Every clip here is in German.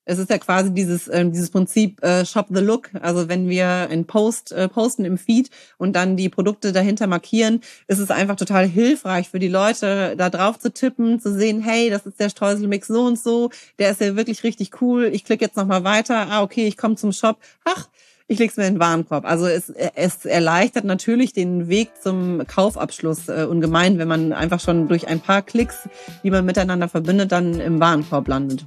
Es ist ja quasi dieses Prinzip Shop the Look. Also wenn wir einen Post posten im Feed und dann die Produkte dahinter markieren, ist es einfach total hilfreich für die Leute, da drauf zu tippen, zu sehen, hey, das ist der Streuselmix so und so, der ist ja wirklich richtig cool. Ich klicke jetzt nochmal weiter. Okay, ich komme zum Shop. Ach, ich leg's mir in den Warenkorb. Also es erleichtert natürlich den Weg zum Kaufabschluss ungemein, wenn man einfach schon durch ein paar Klicks, die man miteinander verbindet, dann im Warenkorb landet.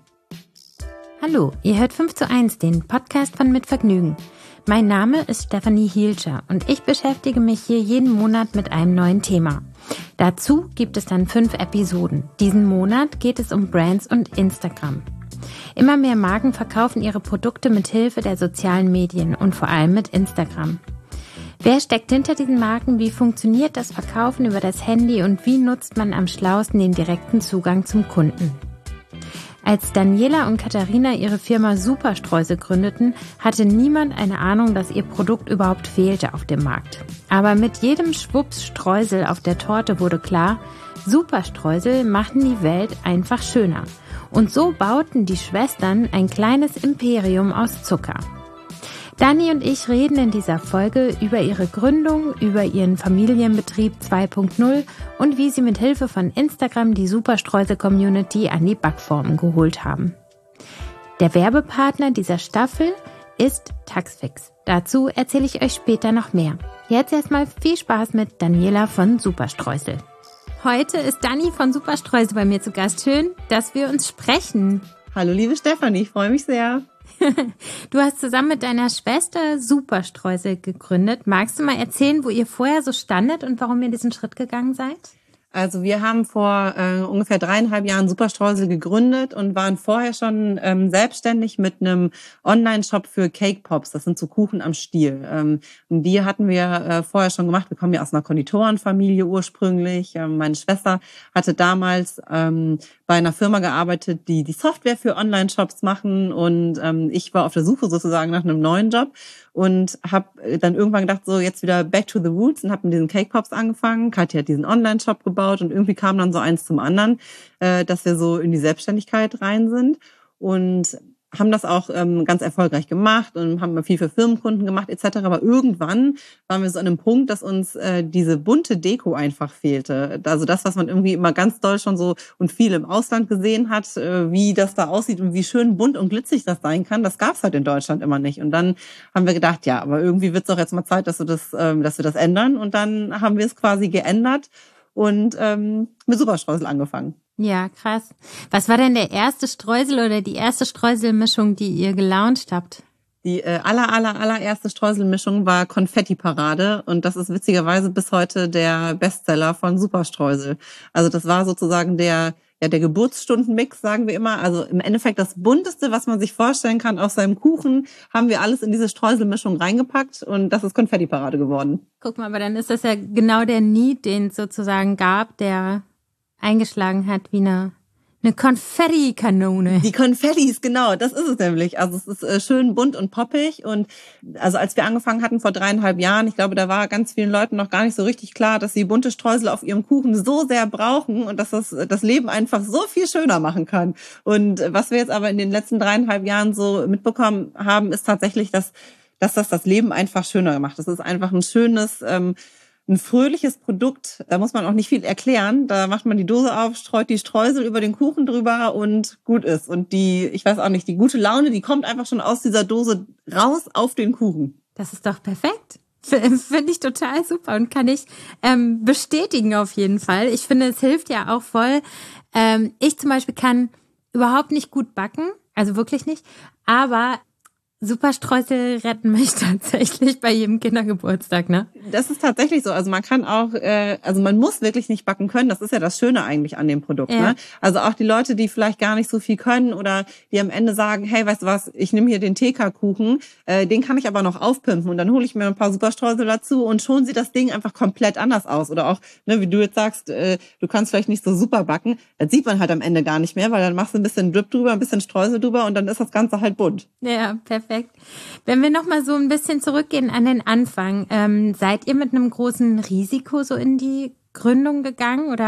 Hallo, ihr hört 5:1, den Podcast von Mit Vergnügen. Mein Name ist Stefanie Hielscher und ich beschäftige mich hier jeden Monat mit einem neuen Thema. Dazu gibt es dann 5 Episoden. Diesen Monat geht es um Brands und Instagram. Immer mehr Marken verkaufen ihre Produkte mit Hilfe der sozialen Medien und vor allem mit Instagram. Wer steckt hinter diesen Marken? Wie funktioniert das Verkaufen über das Handy und wie nutzt man am schlausten den direkten Zugang zum Kunden? Als Daniela und Katharina ihre Firma Superstreusel gründeten, hatte niemand eine Ahnung, dass ihr Produkt überhaupt fehlte auf dem Markt. Aber mit jedem Schwupps Streusel auf der Torte wurde klar, Superstreusel machen die Welt einfach schöner. Und so bauten die Schwestern ein kleines Imperium aus Zucker. Dani und ich reden in dieser Folge über ihre Gründung, über ihren Familienbetrieb 2.0 und wie sie mit Hilfe von Instagram die Superstreusel-Community an die Backformen geholt haben. Der Werbepartner dieser Staffel ist Taxfix. Dazu erzähle ich euch später noch mehr. Jetzt erstmal viel Spaß mit Daniela von Superstreusel. Heute ist Dani von Superstreusel bei mir zu Gast. Schön, dass wir uns sprechen. Hallo liebe Stefanie, ich freue mich sehr. Du hast zusammen mit deiner Schwester Superstreusel gegründet. Magst du mal erzählen, wo ihr vorher so standet und warum ihr diesen Schritt gegangen seid? Also wir haben vor ungefähr 3,5 Jahren Superstreusel gegründet und waren vorher schon selbstständig mit einem Online-Shop für Cake Pops. Das sind so Kuchen am Stiel. Und die hatten wir vorher schon gemacht. Wir kommen ja aus einer Konditorenfamilie ursprünglich. Meine Schwester hatte damals bei einer Firma gearbeitet, die Software für Online-Shops machen. Und ich war auf der Suche sozusagen nach einem neuen Job. Und habe dann irgendwann gedacht, so jetzt wieder back to the roots und habe mit diesen Cake Pops angefangen. Katja hat diesen Online-Shop gebaut und irgendwie kam dann so eins zum anderen, dass wir so in die Selbstständigkeit rein sind und haben das auch ganz erfolgreich gemacht und haben viel für Firmenkunden gemacht etc. Aber irgendwann waren wir so an einem Punkt, dass uns diese bunte Deko einfach fehlte. Also das, was man irgendwie immer ganz doll schon so und viel im Ausland gesehen hat, wie das da aussieht und wie schön bunt und glitzig das sein kann, das gab's halt in Deutschland immer nicht. Und dann haben wir gedacht, ja, aber irgendwie wird's doch jetzt mal Zeit, dass wir das ändern. Und dann haben wir es quasi geändert und mit Superstreusel angefangen. Ja, krass. Was war denn der erste Streusel oder die erste Streuselmischung, die ihr gelauncht habt? Die allererste Streuselmischung war Konfetti-Parade und das ist witzigerweise bis heute der Bestseller von Superstreusel. Also das war sozusagen der Geburtsstundenmix, sagen wir immer. Also im Endeffekt das Bunteste, was man sich vorstellen kann auf seinem Kuchen, haben wir alles in diese Streuselmischung reingepackt und das ist Konfetti-Parade geworden. Guck mal, aber dann ist das ja genau der Need, den es sozusagen gab, der eingeschlagen hat wie eine Konfettikanone. Die Konfettis, genau, das ist es nämlich. Also es ist schön bunt und poppig und also als wir angefangen hatten vor 3,5 Jahren, ich glaube, da war ganz vielen Leuten noch gar nicht so richtig klar, dass sie bunte Streusel auf ihrem Kuchen so sehr brauchen und dass das Leben einfach so viel schöner machen kann. Und was wir jetzt aber in den letzten 3,5 Jahren so mitbekommen haben, ist tatsächlich, dass das Leben einfach schöner macht. Das ist einfach ein schönes ein fröhliches Produkt, da muss man auch nicht viel erklären. Da macht man die Dose auf, streut die Streusel über den Kuchen drüber und gut ist. Und die gute Laune, die kommt einfach schon aus dieser Dose raus auf den Kuchen. Das ist doch perfekt. Finde ich total super und kann ich bestätigen auf jeden Fall. Ich finde, es hilft ja auch voll. Ich zum Beispiel kann überhaupt nicht gut backen, also wirklich nicht, aber Superstreusel retten mich tatsächlich bei jedem Kindergeburtstag, ne? Das ist tatsächlich so. Also man kann auch, man muss wirklich nicht backen können. Das ist ja das Schöne eigentlich an dem Produkt, ja. Ne? Also auch die Leute, die vielleicht gar nicht so viel können oder die am Ende sagen, hey, weißt du was, ich nehme hier den TK-Kuchen, den kann ich aber noch aufpimpen und dann hole ich mir ein paar Superstreusel dazu und schon sieht das Ding einfach komplett anders aus. Oder auch, ne, wie du jetzt sagst, du kannst vielleicht nicht so super backen. Das sieht man halt am Ende gar nicht mehr, weil dann machst du ein bisschen Drip drüber, ein bisschen Streusel drüber und dann ist das Ganze halt bunt. Ja, perfekt. Wenn wir nochmal so ein bisschen zurückgehen an den Anfang, seid ihr mit einem großen Risiko so in die Gründung gegangen oder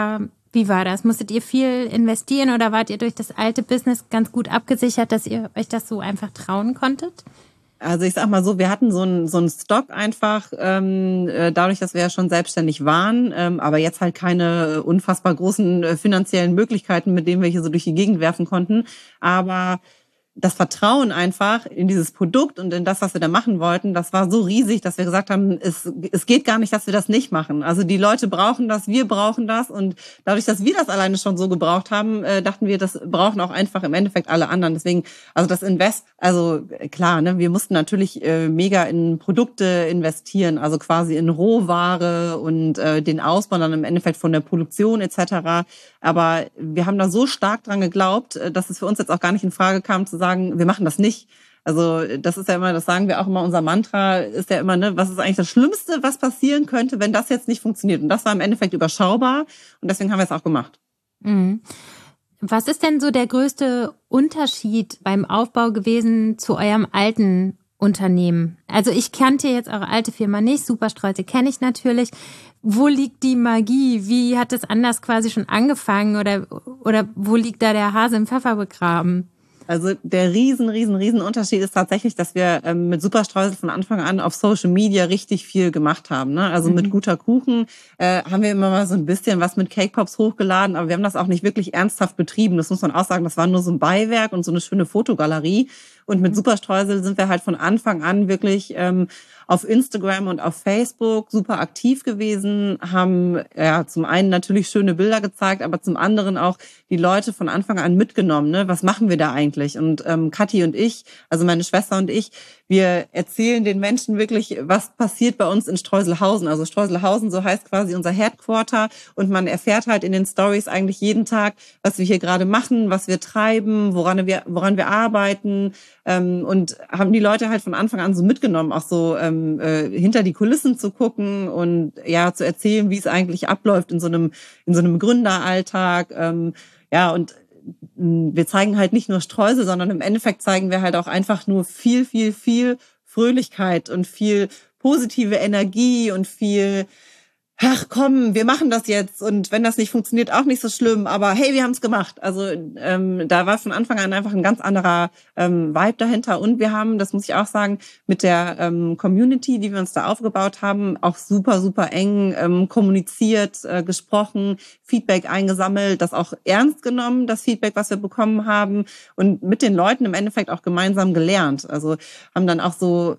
Wie war das? Musstet ihr viel investieren oder wart ihr durch das alte Business ganz gut abgesichert, dass ihr euch das so einfach trauen konntet? Also ich sag mal so, wir hatten so einen Stock einfach, dadurch, dass wir ja schon selbstständig waren, aber jetzt halt keine unfassbar großen finanziellen Möglichkeiten, mit denen wir hier so durch die Gegend werfen konnten. Aber das Vertrauen einfach in dieses Produkt und in das, was wir da machen wollten, das war so riesig, dass wir gesagt haben, es geht gar nicht, dass wir das nicht machen. Also die Leute brauchen das, wir brauchen das und dadurch, dass wir das alleine schon so gebraucht haben, dachten wir, das brauchen auch einfach im Endeffekt alle anderen. Deswegen, also das Invest, also klar, ne, wir mussten natürlich mega in Produkte investieren, also quasi in Rohware und den Ausbau dann im Endeffekt von der Produktion etc. Aber wir haben da so stark dran geglaubt, dass es für uns jetzt auch gar nicht in Frage kam zu sagen, wir machen das nicht. Also das ist ja immer, das sagen wir auch immer, unser Mantra ist ja immer, ne, was ist eigentlich das Schlimmste, was passieren könnte, wenn das jetzt nicht funktioniert? Und das war im Endeffekt überschaubar und deswegen haben wir es auch gemacht. Mhm. Was ist denn so der größte Unterschied beim Aufbau gewesen zu eurem alten Unternehmen? Also ich kannte jetzt eure alte Firma nicht, Superstreusel kenne ich natürlich. Wo liegt die Magie? Wie hat es anders quasi schon angefangen oder wo liegt da der Hase im Pfeffer begraben? Also der riesen Unterschied ist tatsächlich, dass wir mit Superstreusel von Anfang an auf Social Media richtig viel gemacht haben. Ne? Also mit guter Kuchen haben wir immer mal so ein bisschen was mit Cake Pops hochgeladen, aber wir haben das auch nicht wirklich ernsthaft betrieben. Das muss man auch sagen, das war nur so ein Beiwerk und so eine schöne Fotogalerie. Und mit Superstreusel sind wir halt von Anfang an wirklich auf Instagram und auf Facebook super aktiv gewesen, haben ja zum einen natürlich schöne Bilder gezeigt, aber zum anderen auch die Leute von Anfang an mitgenommen. Ne? Was machen wir da eigentlich? Und Kathi und ich, also meine Schwester und ich, wir erzählen den Menschen wirklich, was passiert bei uns in Streuselhausen. Also Streuselhausen, so heißt quasi unser Headquarter. Und man erfährt halt in den Stories eigentlich jeden Tag, was wir hier gerade machen, was wir treiben, woran wir arbeiten. Und haben die Leute halt von Anfang an so mitgenommen, auch so hinter die Kulissen zu gucken und ja zu erzählen, wie es eigentlich abläuft in so einem Gründeralltag. Ja, und wir zeigen halt nicht nur Streusel, sondern im Endeffekt zeigen wir halt auch einfach nur viel Fröhlichkeit und viel positive Energie und viel, ach komm, wir machen das jetzt und wenn das nicht funktioniert, auch nicht so schlimm, aber hey, wir haben es gemacht. Also da war von Anfang an einfach ein ganz anderer Vibe dahinter und wir haben, das muss ich auch sagen, mit der Community, die wir uns da aufgebaut haben, auch super eng kommuniziert, gesprochen, Feedback eingesammelt, das auch ernst genommen, das Feedback, was wir bekommen haben und mit den Leuten im Endeffekt auch gemeinsam gelernt. Also haben dann auch so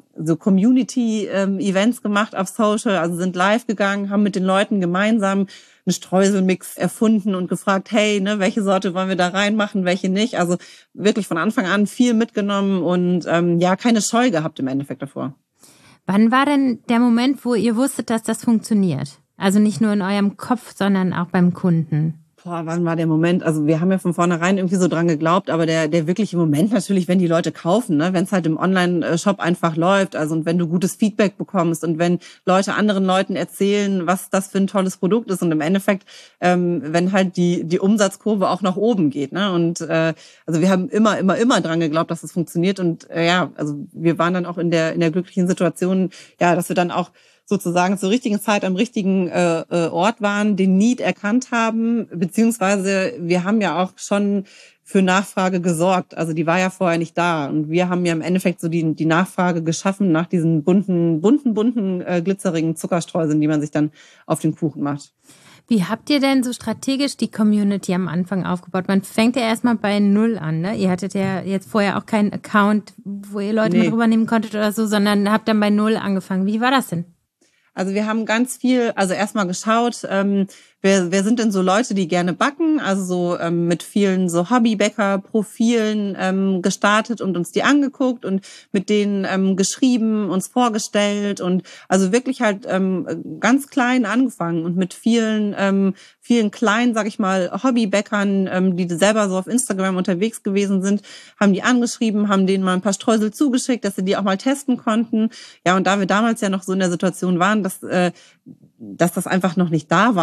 Community-Events gemacht auf Social, also sind live gegangen, haben mit den Leuten gemeinsam einen Streuselmix erfunden und gefragt, hey, ne, welche Sorte wollen wir da reinmachen, welche nicht. Also wirklich von Anfang an viel mitgenommen und ja, keine Scheu gehabt im Endeffekt davor. Wann war denn der Moment, wo ihr wusstet, dass das funktioniert? Also nicht nur in eurem Kopf, sondern auch beim Kunden. Wann war der Moment? Also wir haben ja von vornherein irgendwie so dran geglaubt, aber der wirkliche Moment natürlich, wenn die Leute kaufen, ne, wenn es halt im Online-Shop einfach läuft, also und wenn du gutes Feedback bekommst und wenn Leute anderen Leuten erzählen, was das für ein tolles Produkt ist und im Endeffekt, wenn halt die Umsatzkurve auch nach oben geht, ne, und also wir haben immer dran geglaubt, dass es funktioniert und ja, also wir waren dann auch in der glücklichen Situation, ja, dass wir dann auch sozusagen zur richtigen Zeit am richtigen Ort waren, den Need erkannt haben, beziehungsweise wir haben ja auch schon für Nachfrage gesorgt. Also die war ja vorher nicht da und wir haben ja im Endeffekt so die Nachfrage geschaffen nach diesen bunten, glitzerigen Zuckerstreuseln, die man sich dann auf den Kuchen macht. Wie habt ihr denn so strategisch die Community am Anfang aufgebaut? Man fängt ja erstmal bei Null an, ne? Ihr hattet ja jetzt vorher auch keinen Account, wo ihr Leute mit rübernehmen konntet oder so, sondern habt dann bei Null angefangen. Wie war das denn? Also wir haben ganz viel, also erstmal geschaut, wer sind denn so Leute, die gerne backen, also so mit vielen so Hobbybäcker-Profilen gestartet und uns die angeguckt und mit denen geschrieben, uns vorgestellt und also wirklich halt ganz klein angefangen und mit vielen kleinen, sag ich mal, Hobbybäckern, die selber so auf Instagram unterwegs gewesen sind, haben die angeschrieben, haben denen mal ein paar Streusel zugeschickt, dass sie die auch mal testen konnten. Ja, und da wir damals ja noch so in der Situation waren, dass das einfach noch nicht da war in Deutschland,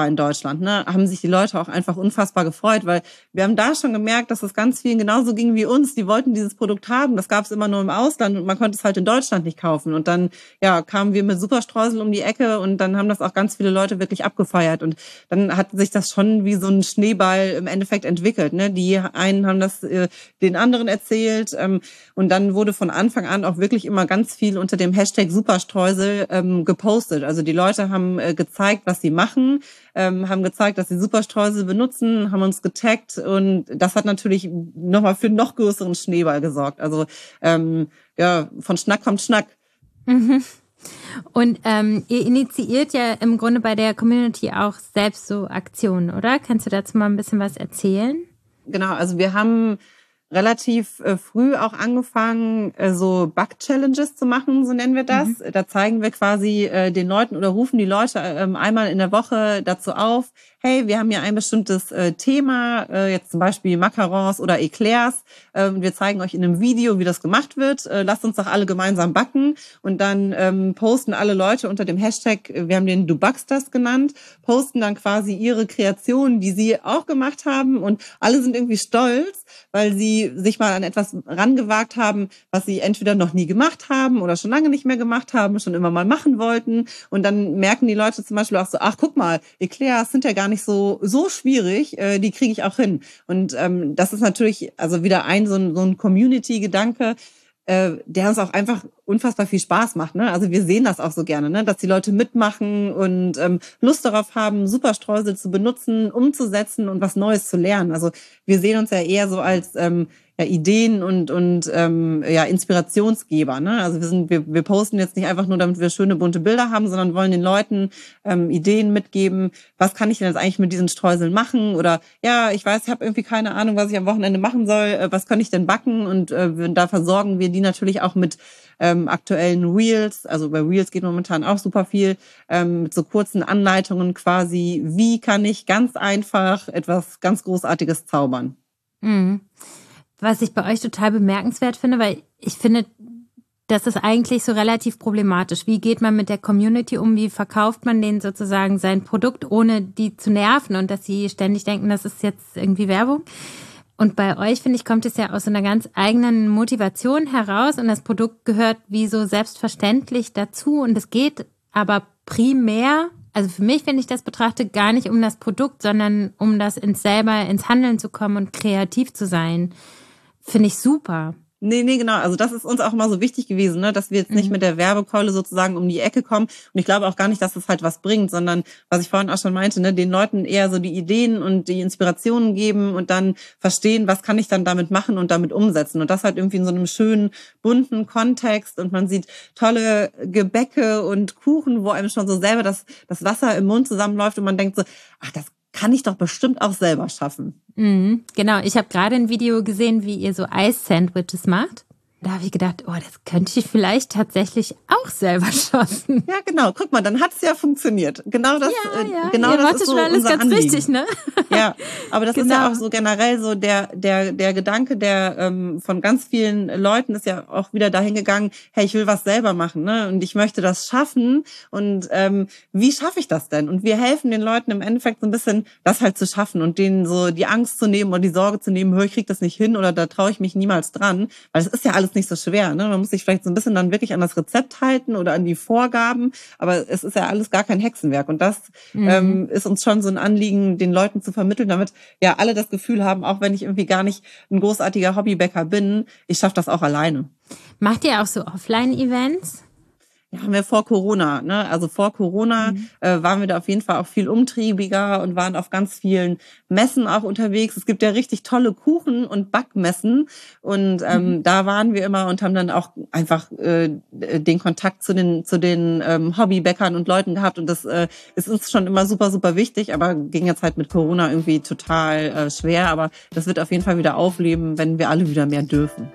Deutschland, ne, haben sich die Leute auch einfach unfassbar gefreut, weil wir haben da schon gemerkt, dass es ganz vielen genauso ging wie uns. Die wollten dieses Produkt haben, das gab es immer nur im Ausland und man konnte es halt in Deutschland nicht kaufen. Und dann kamen wir mit Superstreusel um die Ecke und dann haben das auch ganz viele Leute wirklich abgefeiert. Und dann hat sich das schon wie so ein Schneeball im Endeffekt entwickelt. Ne? Die einen haben das den anderen erzählt und dann wurde von Anfang an auch wirklich immer ganz viel unter dem Hashtag Superstreusel gepostet. Also die Leute haben gezeigt, was sie machen, haben gezeigt, dass sie Superstreusel benutzen, haben uns getaggt und das hat natürlich nochmal für noch größeren Schneeball gesorgt. Also von Schnack kommt Schnack. Mhm. Und ihr initiiert ja im Grunde bei der Community auch selbst so Aktionen, oder? Kannst du dazu mal ein bisschen was erzählen? Genau, also wir haben relativ früh auch angefangen, so Bug-Challenges zu machen, so nennen wir das. Mhm. Da zeigen wir quasi den Leuten oder rufen die Leute einmal in der Woche dazu auf, hey, wir haben hier ein bestimmtes Thema, jetzt zum Beispiel Macarons oder Eclairs. Wir zeigen euch in einem Video, wie das gemacht wird. Lasst uns doch alle gemeinsam backen. Und dann posten alle Leute unter dem Hashtag, wir haben den Du backst das genannt, posten dann quasi ihre Kreationen, die sie auch gemacht haben. Und alle sind irgendwie stolz, weil sie sich mal an etwas rangewagt haben, was sie entweder noch nie gemacht haben oder schon lange nicht mehr gemacht haben, schon immer mal machen wollten. Und dann merken die Leute zum Beispiel auch so, ach, guck mal, Eclairs sind ja gar nicht so schwierig, die kriege ich auch hin. Und das ist natürlich also wieder so ein Community-Gedanke, der uns auch einfach unfassbar viel Spaß macht. Ne? Also wir sehen das auch so gerne, ne? Dass die Leute mitmachen und Lust darauf haben, Superstreusel zu benutzen, umzusetzen und was Neues zu lernen. Also wir sehen uns ja eher so als Ideen und Inspirationsgeber. Ne? Also wir posten jetzt nicht einfach nur, damit wir schöne bunte Bilder haben, sondern wollen den Leuten Ideen mitgeben. Was kann ich denn jetzt eigentlich mit diesen Streuseln machen? Oder ich weiß, ich habe irgendwie keine Ahnung, was ich am Wochenende machen soll. Was kann ich denn backen? Und da versorgen wir die natürlich auch mit aktuellen Reels. Also bei Reels geht momentan auch super viel mit so kurzen Anleitungen quasi. Wie kann ich ganz einfach etwas ganz Großartiges zaubern? Mhm. Was ich bei euch total bemerkenswert finde, weil ich finde, das ist eigentlich so relativ problematisch. Wie geht man mit der Community um? Wie verkauft man denen sozusagen sein Produkt, ohne die zu nerven und dass sie ständig denken, das ist jetzt irgendwie Werbung? Und bei euch, finde ich, kommt es ja aus einer ganz eigenen Motivation heraus und das Produkt gehört wie so selbstverständlich dazu und es geht aber primär, also für mich, wenn ich das betrachte, gar nicht um das Produkt, sondern um das ins Handeln zu kommen und kreativ zu sein. Finde ich super. Nee, genau. Also das ist uns auch immer so wichtig gewesen, ne, dass wir jetzt nicht mit der Werbekeule sozusagen um die Ecke kommen. Und ich glaube auch gar nicht, dass das halt was bringt, sondern was ich vorhin auch schon meinte, ne, den Leuten eher so die Ideen und die Inspirationen geben und dann verstehen, was kann ich dann damit machen und damit umsetzen. Und das halt irgendwie in so einem schönen, bunten Kontext. Und man sieht tolle Gebäcke und Kuchen, wo einem schon so selber das Wasser im Mund zusammenläuft und man denkt so, ach, das kann ich doch bestimmt auch selber schaffen. Mhm, genau, ich habe gerade ein Video gesehen, wie ihr so Eis-Sandwiches macht. Da habe ich gedacht, das könnte ich vielleicht tatsächlich auch selber schaffen. Ja, genau. Guck mal, dann hat es ja funktioniert. Genau das, genau ihr das ist so schon alles unser ganz Anliegen. Richtig, ne? Ja, aber das ist ja auch so generell so der Gedanke, der von ganz vielen Leuten ist ja auch wieder dahin gegangen, hey, ich will was selber machen, ne? Und ich möchte das schaffen. Und wie schaffe ich das denn? Und wir helfen den Leuten im Endeffekt so ein bisschen, das halt zu schaffen und denen so die Angst zu nehmen oder die Sorge zu nehmen, ich krieg das nicht hin oder da traue ich mich niemals dran. Weil es ist ja alles nicht so schwer, ne? Man muss sich vielleicht so ein bisschen dann wirklich an das Rezept halten oder an die Vorgaben, aber es ist ja alles gar kein Hexenwerk und das ist uns schon so ein Anliegen, den Leuten zu vermitteln, damit ja alle das Gefühl haben, auch wenn ich irgendwie gar nicht ein großartiger Hobbybäcker bin, ich schaffe das auch alleine. Macht ihr auch so Offline-Events? Ja, haben wir vor Corona, ne? Also vor Corona waren wir da auf jeden Fall auch viel umtriebiger und waren auf ganz vielen Messen auch unterwegs. Es gibt ja richtig tolle Kuchen- und Backmessen und da waren wir immer und haben dann auch einfach den Kontakt zu den Hobbybäckern und Leuten gehabt und das ist uns schon immer super, super wichtig, aber ging jetzt halt mit Corona irgendwie total schwer, aber das wird auf jeden Fall wieder aufleben, wenn wir alle wieder mehr dürfen.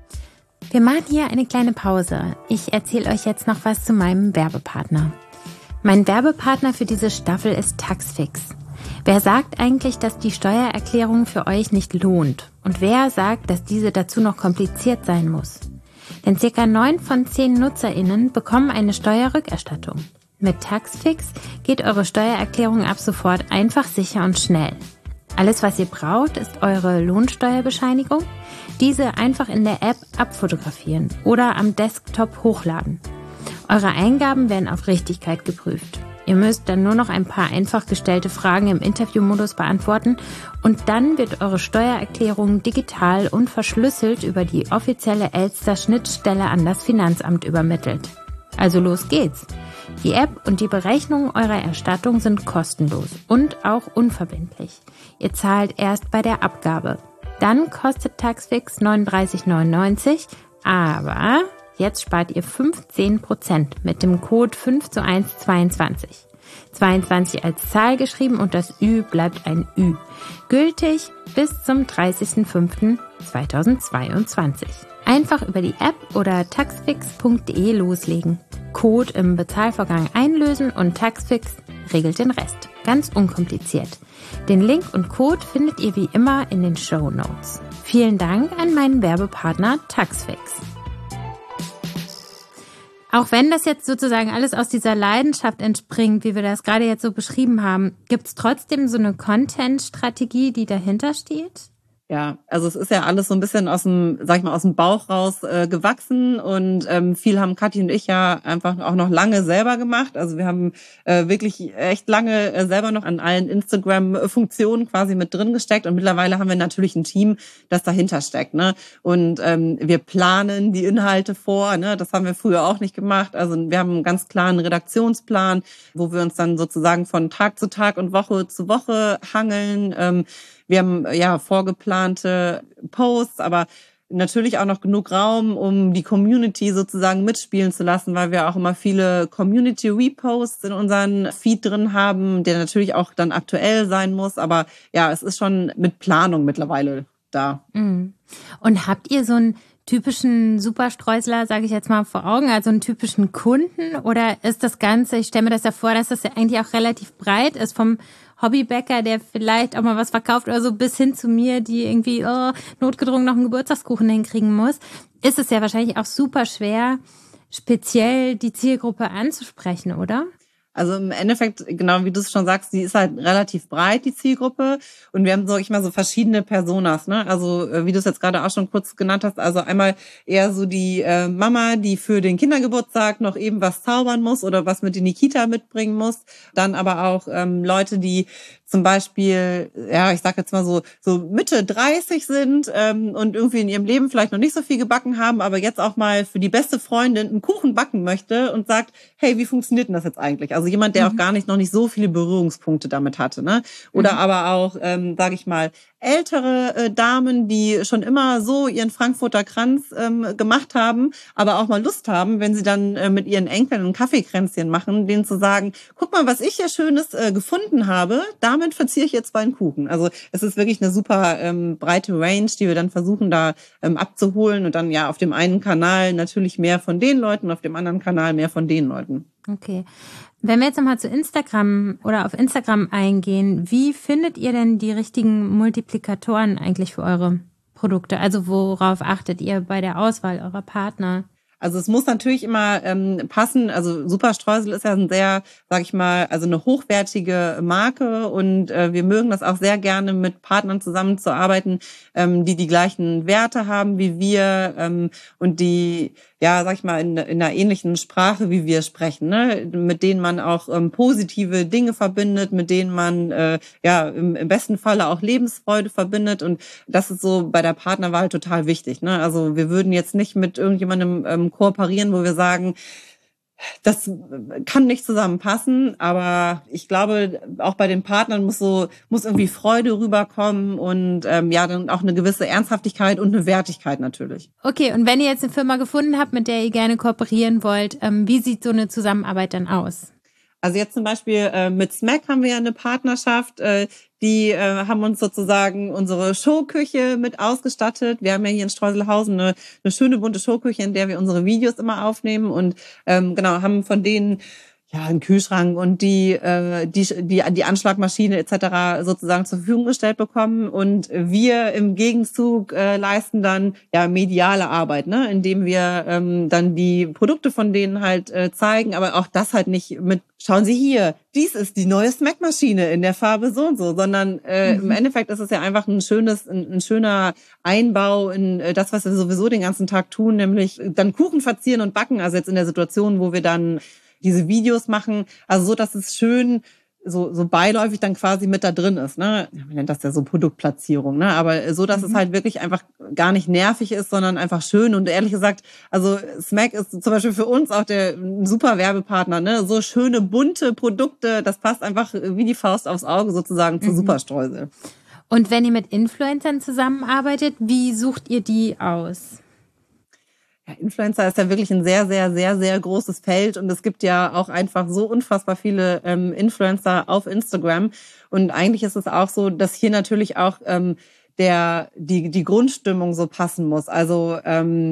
Wir machen hier eine kleine Pause. Ich erzähle euch jetzt noch was zu meinem Werbepartner. Mein Werbepartner für diese Staffel ist Taxfix. Wer sagt eigentlich, dass die Steuererklärung für euch nicht lohnt? Und wer sagt, dass diese dazu noch kompliziert sein muss? Denn ca. 9 von 10 NutzerInnen bekommen eine Steuerrückerstattung. Mit Taxfix geht eure Steuererklärung ab sofort einfach, sicher und schnell. Alles, was ihr braucht, ist eure Lohnsteuerbescheinigung. Diese einfach in der App abfotografieren oder am Desktop hochladen. Eure Eingaben werden auf Richtigkeit geprüft. Ihr müsst dann nur noch ein paar einfach gestellte Fragen im Interviewmodus beantworten und dann wird eure Steuererklärung digital und verschlüsselt über die offizielle Elster-Schnittstelle an das Finanzamt übermittelt. Also los geht's! Die App und die Berechnung eurer Erstattung sind kostenlos und auch unverbindlich. Ihr zahlt erst bei der Abgabe. Dann kostet Taxfix 39,99 €, aber jetzt spart ihr 15% mit dem Code 5:122. 22 als Zahl geschrieben und das Ü bleibt ein Ü. Gültig bis zum 30.05.2022. Einfach über die App oder taxfix.de loslegen. Code im Bezahlvorgang einlösen und Taxfix regelt den Rest. Ganz unkompliziert. Den Link und Code findet ihr wie immer in den Shownotes. Vielen Dank an meinen Werbepartner Taxfix. Auch wenn das jetzt sozusagen alles aus dieser Leidenschaft entspringt, wie wir das gerade jetzt so beschrieben haben, gibt es trotzdem so eine Content-Strategie, die dahinter steht? Ja, also es ist ja alles so ein bisschen aus dem, sag ich mal, aus dem Bauch raus gewachsen und viel haben Kathi und ich ja einfach auch noch lange selber gemacht. Also wir haben wirklich echt lange selber noch an allen Instagram-Funktionen quasi mit drin gesteckt und mittlerweile haben wir natürlich ein Team, das dahinter steckt, ne? Und wir planen die Inhalte vor, ne? Das haben wir früher auch nicht gemacht. Also wir haben einen ganz klaren Redaktionsplan, wo wir uns dann sozusagen von Tag zu Tag und Woche zu Woche hangeln. Wir haben ja vorgeplante Posts, aber natürlich auch noch genug Raum, um die Community sozusagen mitspielen zu lassen, weil wir auch immer viele Community-Reposts in unseren Feed drin haben, der natürlich auch dann aktuell sein muss. Aber ja, es ist schon mit Planung mittlerweile da. Und habt ihr so einen typischen Superstreusler, sage ich jetzt mal, vor Augen, also einen typischen Kunden? Oder ist das Ganze, ich stelle mir das ja vor, dass das ja eigentlich auch relativ breit ist, vom Hobbybäcker, der vielleicht auch mal was verkauft oder so, bis hin zu mir, die irgendwie notgedrungen noch einen Geburtstagskuchen hinkriegen muss, ist es ja wahrscheinlich auch super schwer, speziell die Zielgruppe anzusprechen, oder? Also im Endeffekt, genau wie du es schon sagst, die ist halt relativ breit, die Zielgruppe. Und wir haben, sag ich mal, so verschiedene Personas, ne? Also wie du es jetzt gerade auch schon kurz genannt hast, also einmal eher so die Mama, die für den Kindergeburtstag noch eben was zaubern muss oder was mit in die Kita mitbringen muss. Dann aber auch Leute, die zum Beispiel, ja, ich sag jetzt mal so Mitte 30 sind und irgendwie in ihrem Leben vielleicht noch nicht so viel gebacken haben, aber jetzt auch mal für die beste Freundin einen Kuchen backen möchte und sagt, hey, wie funktioniert denn das jetzt eigentlich? Also jemand, der auch gar noch nicht so viele Berührungspunkte damit hatte, ne? Oder aber auch, sage ich mal, ältere Damen, die schon immer so ihren Frankfurter Kranz gemacht haben, aber auch mal Lust haben, wenn sie dann mit ihren Enkeln ein Kaffeekränzchen machen, denen zu sagen, guck mal, was ich hier Schönes gefunden habe, damit verziehe ich jetzt meinen Kuchen. Also es ist wirklich eine super breite Range, die wir dann versuchen da abzuholen und dann ja auf dem einen Kanal natürlich mehr von den Leuten, auf dem anderen Kanal mehr von den Leuten. Okay. Wenn wir jetzt nochmal zu Instagram oder auf Instagram eingehen, wie findet ihr denn die richtigen Multiplikatoren eigentlich für eure Produkte? Also worauf achtet ihr bei der Auswahl eurer Partner? Also es muss natürlich immer passen. Also Superstreusel ist ja ein sehr, sag ich mal, also eine hochwertige Marke und wir mögen das auch sehr gerne, mit Partnern zusammenzuarbeiten, die die gleichen Werte haben wie wir und die, ja, sag ich mal, in einer ähnlichen Sprache wie wir sprechen, ne? Mit denen man auch positive Dinge verbindet, mit denen man ja im besten Falle auch Lebensfreude verbindet und das ist so bei der Partnerwahl total wichtig, ne? Also wir würden jetzt nicht mit irgendjemandem kooperieren, wo wir sagen, das kann nicht zusammenpassen, aber ich glaube, auch bei den Partnern muss irgendwie Freude rüberkommen und ja, dann auch eine gewisse Ernsthaftigkeit und eine Wertigkeit natürlich. Okay, und wenn ihr jetzt eine Firma gefunden habt, mit der ihr gerne kooperieren wollt, wie sieht so eine Zusammenarbeit dann aus? Also jetzt zum Beispiel mit Smack haben wir ja eine Partnerschaft, die haben uns sozusagen unsere Showküche mit ausgestattet. Wir haben ja hier in Streuselhausen eine schöne bunte Showküche, in der wir unsere Videos immer aufnehmen und genau haben von denen ja, einen Kühlschrank und die Anschlagmaschine etc. sozusagen zur Verfügung gestellt bekommen und wir im Gegenzug leisten dann ja mediale Arbeit, ne, indem wir dann die Produkte von denen halt zeigen, aber auch das halt nicht mit schauen Sie hier, dies ist die neue Smack-Maschine in der Farbe so und so, sondern im Endeffekt ist es ja einfach ein schöner Einbau in das, was wir sowieso den ganzen Tag tun, nämlich dann Kuchen verzieren und backen, also jetzt in der Situation, wo wir dann diese Videos machen, also so, dass es schön so beiläufig dann quasi mit da drin ist, ne? Man nennt das ja so Produktplatzierung, ne? Aber so, dass es halt wirklich einfach gar nicht nervig ist, sondern einfach schön und ehrlich gesagt, also Smack ist zum Beispiel für uns auch ein super Werbepartner, ne? So schöne, bunte Produkte, das passt einfach wie die Faust aufs Auge sozusagen zu Superstreusel. Und wenn ihr mit Influencern zusammenarbeitet, wie sucht ihr die aus? Ja, Influencer ist ja wirklich ein sehr, sehr, sehr, sehr großes Feld und es gibt ja auch einfach so unfassbar viele Influencer auf Instagram und eigentlich ist es auch so, dass hier natürlich auch die Grundstimmung so passen muss. Also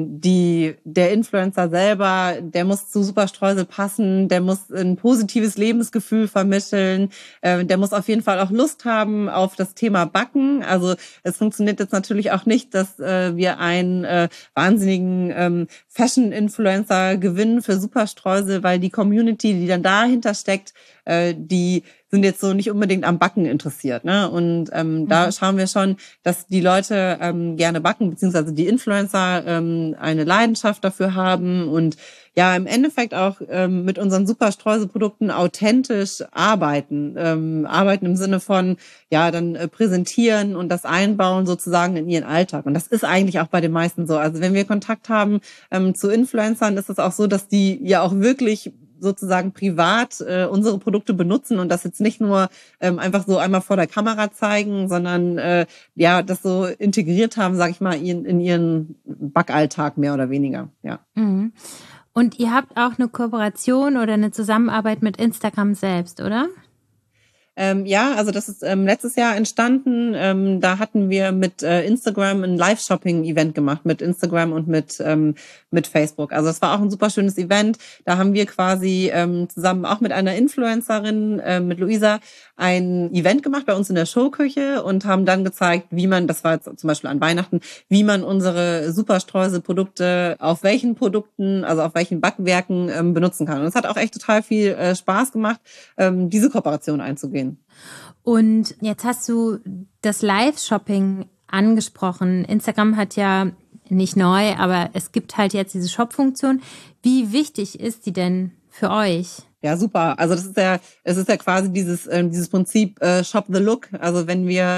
der Influencer selber, der muss zu Superstreusel passen, der muss ein positives Lebensgefühl vermitteln, der muss auf jeden Fall auch Lust haben auf das Thema Backen. Also es funktioniert jetzt natürlich auch nicht, dass wir einen wahnsinnigen Fashion-Influencer gewinnen für Superstreusel, weil die Community, die dann dahinter steckt, die sind jetzt so nicht unbedingt am Backen interessiert, ne? Und da schauen wir schon, dass die Leute gerne backen, beziehungsweise die Influencer eine Leidenschaft dafür haben und ja, im Endeffekt auch mit unseren Superstreuselprodukten authentisch arbeiten. Arbeiten im Sinne von, ja, dann präsentieren und das einbauen sozusagen in ihren Alltag. Und das ist eigentlich auch bei den meisten so. Also wenn wir Kontakt haben zu Influencern, ist es auch so, dass die ja auch wirklich sozusagen privat unsere Produkte benutzen und das jetzt nicht nur einfach so einmal vor der Kamera zeigen, sondern ja, das so integriert haben, sag ich mal, in ihren Backalltag mehr oder weniger, ja. Mhm. Und ihr habt auch eine Kooperation oder eine Zusammenarbeit mit Instagram selbst, oder? Ja, also das ist letztes Jahr entstanden. Da hatten wir mit Instagram ein Live-Shopping-Event gemacht, mit Instagram und mit Facebook. Also es war auch ein super schönes Event. Da haben wir quasi zusammen auch mit einer Influencerin, mit Luisa, ein Event gemacht bei uns in der Showküche und haben dann gezeigt, wie man, das war jetzt zum Beispiel an Weihnachten, wie man unsere Superstreusel-Produkte auf welchen Produkten, also auf welchen Backwerken benutzen kann. Und es hat auch echt total viel Spaß gemacht, diese Kooperation einzugehen. Und jetzt hast du das Live-Shopping angesprochen. Instagram hat ja nicht neu, aber es gibt halt jetzt diese Shop-Funktion. Wie wichtig ist die denn für euch? Ja, super. Also es ist ja quasi dieses Prinzip Shop the Look. Also wenn wir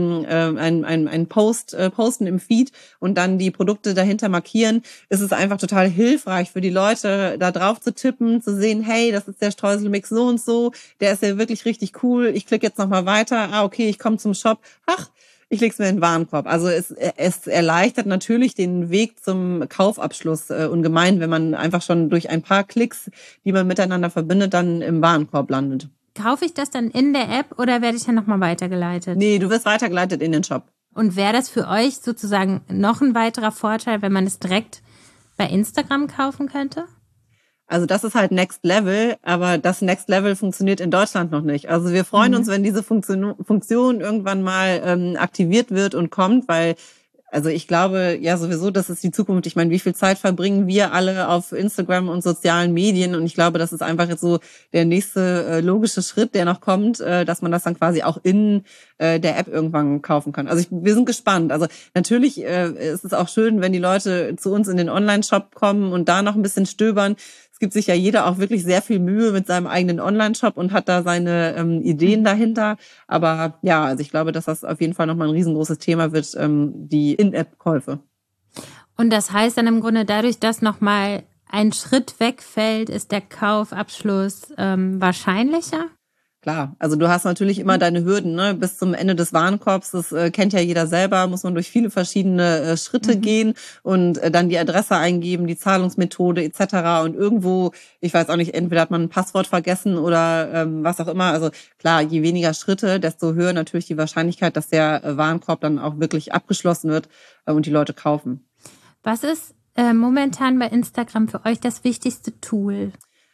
einen Post posten im Feed und dann die Produkte dahinter markieren, ist es einfach total hilfreich für die Leute, da drauf zu tippen, zu sehen, hey, das ist der Streuselmix so und so, der ist ja wirklich richtig cool. Ich klicke jetzt nochmal weiter. Ah, okay, ich komme zum Shop. Ach, ich leg's mir in den Warenkorb. Also es erleichtert natürlich den Weg zum Kaufabschluss ungemein, wenn man einfach schon durch ein paar Klicks, die man miteinander verbindet, dann im Warenkorb landet. Kaufe ich das dann in der App oder werde ich dann nochmal weitergeleitet? Nee, du wirst weitergeleitet in den Shop. Und wäre das für euch sozusagen noch ein weiterer Vorteil, wenn man es direkt bei Instagram kaufen könnte? Also das ist halt Next Level, aber das Next Level funktioniert in Deutschland noch nicht. Also wir freuen uns, wenn diese Funktion irgendwann mal aktiviert wird und kommt, weil also ich glaube ja sowieso, das ist die Zukunft. Ich meine, wie viel Zeit verbringen wir alle auf Instagram und sozialen Medien? Und ich glaube, das ist einfach jetzt so der nächste logische Schritt, der noch kommt, dass man das dann quasi auch in der App irgendwann kaufen kann. Also wir sind gespannt. Also natürlich ist es auch schön, wenn die Leute zu uns in den Online-Shop kommen und da noch ein bisschen stöbern. Es gibt sich ja jeder auch wirklich sehr viel Mühe mit seinem eigenen Online-Shop und hat da seine Ideen dahinter. Aber ja, also ich glaube, dass das auf jeden Fall nochmal ein riesengroßes Thema wird, die In-App-Käufe. Und das heißt dann im Grunde, dadurch, dass nochmal ein Schritt wegfällt, ist der Kaufabschluss wahrscheinlicher? Klar, also du hast natürlich immer deine Hürden, ne? Bis zum Ende des Warenkorbs, das kennt ja jeder selber, muss man durch viele verschiedene Schritte gehen und dann die Adresse eingeben, die Zahlungsmethode etc. Und irgendwo, ich weiß auch nicht, entweder hat man ein Passwort vergessen oder was auch immer. Also klar, je weniger Schritte, desto höher natürlich die Wahrscheinlichkeit, dass der Warenkorb dann auch wirklich abgeschlossen wird und die Leute kaufen. Was ist momentan bei Instagram für euch das wichtigste Tool?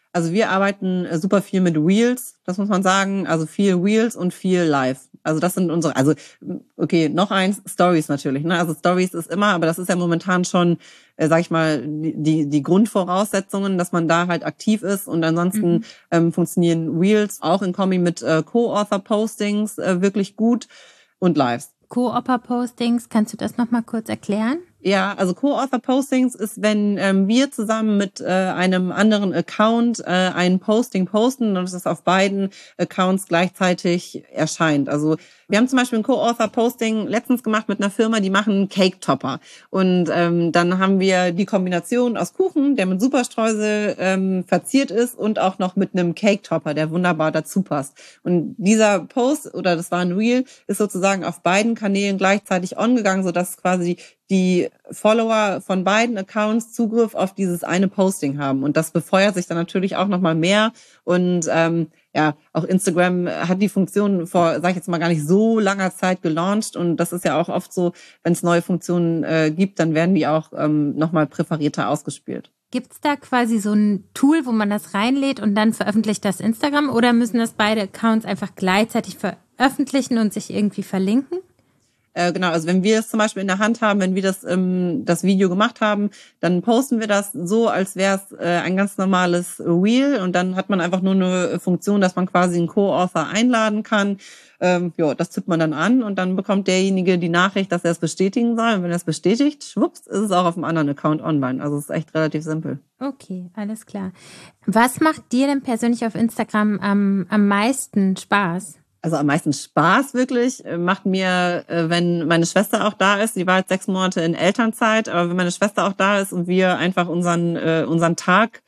Also wir arbeiten super viel mit Reels, das muss man sagen. Also viel Reels und viel Live. Also das sind unsere, also okay, noch eins, Stories natürlich. Ne? Also Stories ist immer, aber das ist ja momentan schon, sag ich mal, die Grundvoraussetzungen, dass man da halt aktiv ist. Und ansonsten funktionieren Reels auch in Kombi mit Co-Author-Postings wirklich gut und Lives. Co-Author-Postings, kannst du das nochmal kurz erklären? Ja, also Co-Author-Postings ist, wenn wir zusammen mit einem anderen Account ein Posting posten und es auf beiden Accounts gleichzeitig erscheint. Also wir haben zum Beispiel ein Co-Author-Posting letztens gemacht mit einer Firma, die machen Cake-Topper. Und dann haben wir die Kombination aus Kuchen, der mit Superstreusel verziert ist und auch noch mit einem Cake-Topper, der wunderbar dazu passt. Und dieser Post, oder das war ein Reel, ist sozusagen auf beiden Kanälen gleichzeitig on gegangen, sodass quasi die Follower von beiden Accounts Zugriff auf dieses eine Posting haben. Und das befeuert sich dann natürlich auch nochmal mehr. Und auch Instagram hat die Funktion vor, sag ich jetzt mal, gar nicht so langer Zeit gelauncht. Und das ist ja auch oft so, wenn es neue Funktionen gibt, dann werden die auch nochmal präferierter ausgespielt. Gibt's da quasi so ein Tool, wo man das reinlädt und dann veröffentlicht das Instagram? Oder müssen das beide Accounts einfach gleichzeitig veröffentlichen und sich irgendwie verlinken? Genau, also wenn wir es zum Beispiel in der Hand haben, wenn wir das Video gemacht haben, dann posten wir das so, als wäre es ein ganz normales Reel und dann hat man einfach nur eine Funktion, dass man quasi einen Co-Author einladen kann. Das tippt man dann an und dann bekommt derjenige die Nachricht, dass er es bestätigen soll. Und wenn er es bestätigt, schwupps, ist es auch auf einem anderen Account online. Also es ist echt relativ simpel. Okay, alles klar. Was macht dir denn persönlich auf Instagram am meisten Spaß? Also am meisten Spaß wirklich macht mir, wenn meine Schwester auch da ist. Die war jetzt 6 Monate in Elternzeit, aber wenn meine Schwester auch da ist und wir einfach unseren Tag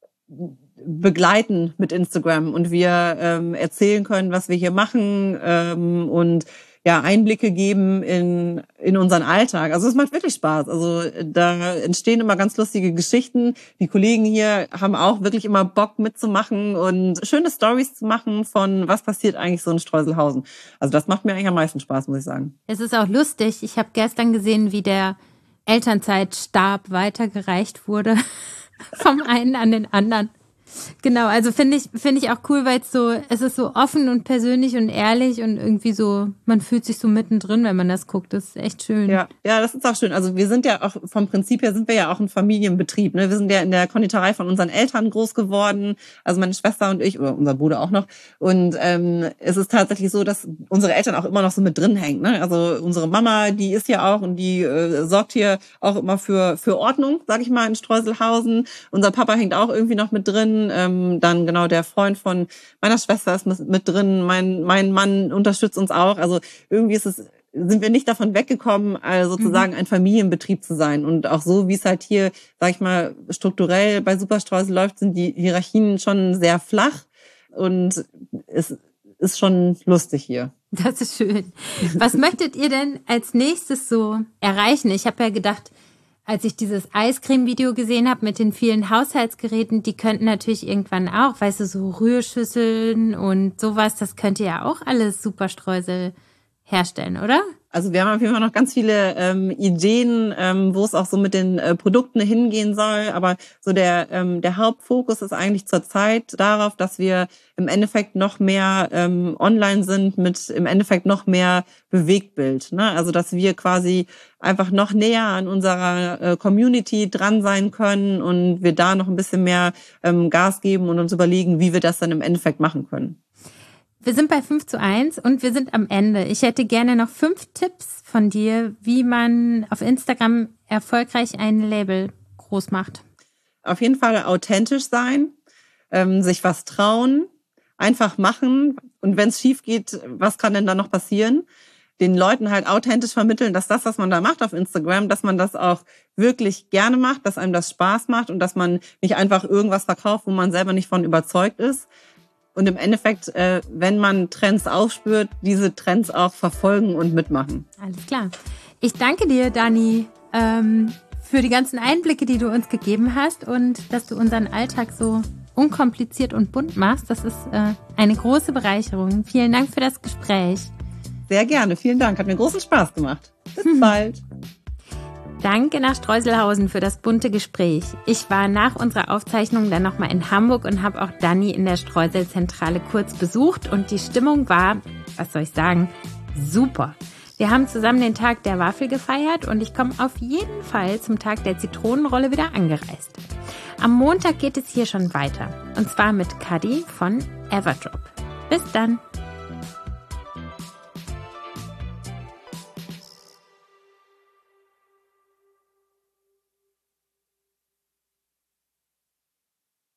begleiten mit Instagram und wir erzählen können, was wir hier machen und Einblicke geben in unseren Alltag. Also es macht wirklich Spaß. Also da entstehen immer ganz lustige Geschichten. Die Kollegen hier haben auch wirklich immer Bock mitzumachen und schöne Stories zu machen von was passiert eigentlich so in Streuselhausen. Also das macht mir eigentlich am meisten Spaß, muss ich sagen. Es ist auch lustig. Ich habe gestern gesehen, wie der Elternzeitstab weitergereicht wurde vom einen an den anderen. Genau, also finde ich auch cool, weil es ist so offen und persönlich und ehrlich und irgendwie so, man fühlt sich so mittendrin, wenn man das guckt. Das ist echt schön. Ja, das ist auch schön. Also wir sind ja auch, vom Prinzip her sind wir ja auch ein Familienbetrieb. Ne? Wir sind ja in der Konditorei von unseren Eltern groß geworden. Also meine Schwester und ich, oder unser Bruder auch noch. Und es ist tatsächlich so, dass unsere Eltern auch immer noch so mit drin hängen. Ne? Also unsere Mama, die ist ja auch und die sorgt hier auch immer für Ordnung, sag ich mal, in Streuselhausen. Unser Papa hängt auch irgendwie noch mit drin. Dann genau der Freund von meiner Schwester ist mit drin, mein Mann unterstützt uns auch. Also irgendwie sind wir nicht davon weggekommen, sozusagen ein Familienbetrieb zu sein. Und auch so, wie es halt hier, sag ich mal, strukturell bei Superstreusel läuft, sind die Hierarchien schon sehr flach und es ist schon lustig hier. Das ist schön. Was möchtet ihr denn als nächstes so erreichen? Ich habe ja gedacht, als ich dieses Eiscreme-Video gesehen habe mit den vielen Haushaltsgeräten, die könnten natürlich irgendwann auch, weißt du, so Rührschüsseln und sowas, das könnte ja auch alles Superstreusel herstellen, oder? Also wir haben auf jeden Fall noch ganz viele Ideen, wo es auch so mit den Produkten hingehen soll. Aber so der Hauptfokus ist eigentlich zurzeit darauf, dass wir im Endeffekt noch mehr online sind mit im Endeffekt noch mehr Bewegtbild. Ne? Also dass wir quasi einfach noch näher an unserer Community dran sein können und wir da noch ein bisschen mehr Gas geben und uns überlegen, wie wir das dann im Endeffekt machen können. Wir sind bei 5:1 und wir sind am Ende. Ich hätte gerne noch 5 Tipps von dir, wie man auf Instagram erfolgreich ein Label groß macht. Auf jeden Fall authentisch sein, sich was trauen, einfach machen. Und wenn es schief geht, was kann denn da noch passieren? Den Leuten halt authentisch vermitteln, dass das, was man da macht auf Instagram, dass man das auch wirklich gerne macht, dass einem das Spaß macht und dass man nicht einfach irgendwas verkauft, wo man selber nicht von überzeugt ist. Und im Endeffekt, wenn man Trends aufspürt, diese Trends auch verfolgen und mitmachen. Alles klar. Ich danke dir, Dani, für die ganzen Einblicke, die du uns gegeben hast und dass du unseren Alltag so unkompliziert und bunt machst. Das ist eine große Bereicherung. Vielen Dank für das Gespräch. Sehr gerne. Vielen Dank. Hat mir großen Spaß gemacht. Bis bald. Danke nach Streuselhausen für das bunte Gespräch. Ich war nach unserer Aufzeichnung dann nochmal in Hamburg und habe auch Dani in der Streuselzentrale kurz besucht und die Stimmung war, was soll ich sagen, super. Wir haben zusammen den Tag der Waffel gefeiert und ich komme auf jeden Fall zum Tag der Zitronenrolle wieder angereist. Am Montag geht es hier schon weiter und zwar mit Kadi von Everdrop. Bis dann!